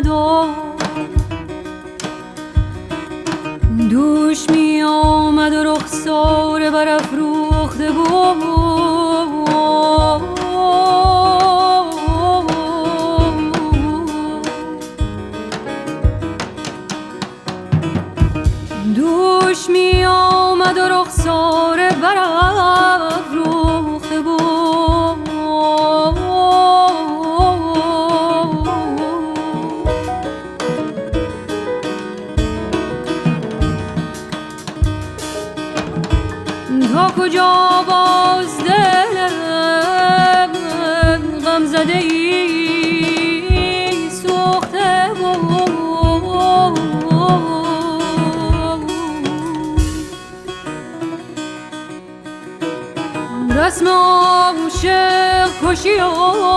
نداشت. دوش می آمد و رخسار برافروخته بود. دوش می آمد و رخسار برافروخته بود. تا کجا باز دلم غم زده ای سوخته بود. رسم عاشق کشی و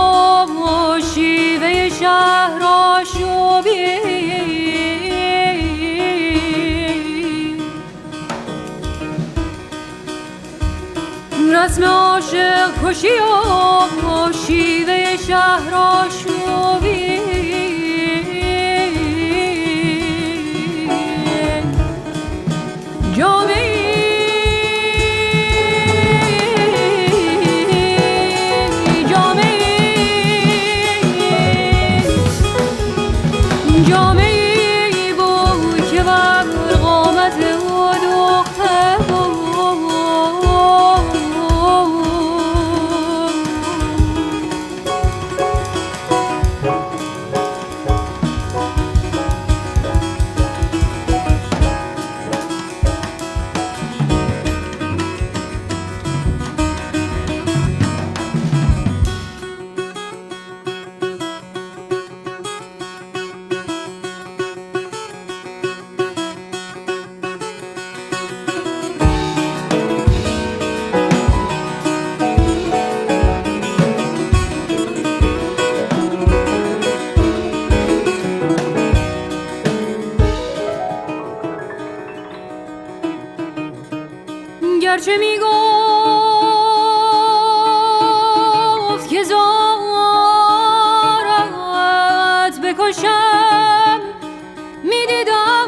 شیوه شهر آشوبی، رسم عاشق کشی و شیوه شهر آشوبی. جامعی بود که بر قامت او دوخته بود. گرچه می گفت که زارت بکشم، می دیدم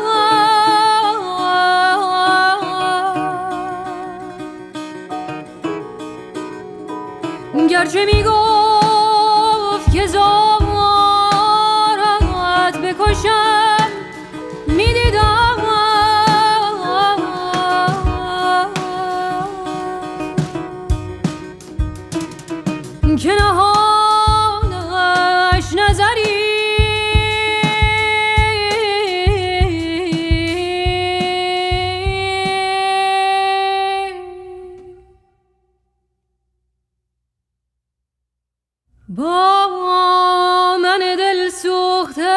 گرچه می گفت که زارت بکشم، می دیدم که نهانش نظری با من دل سوخته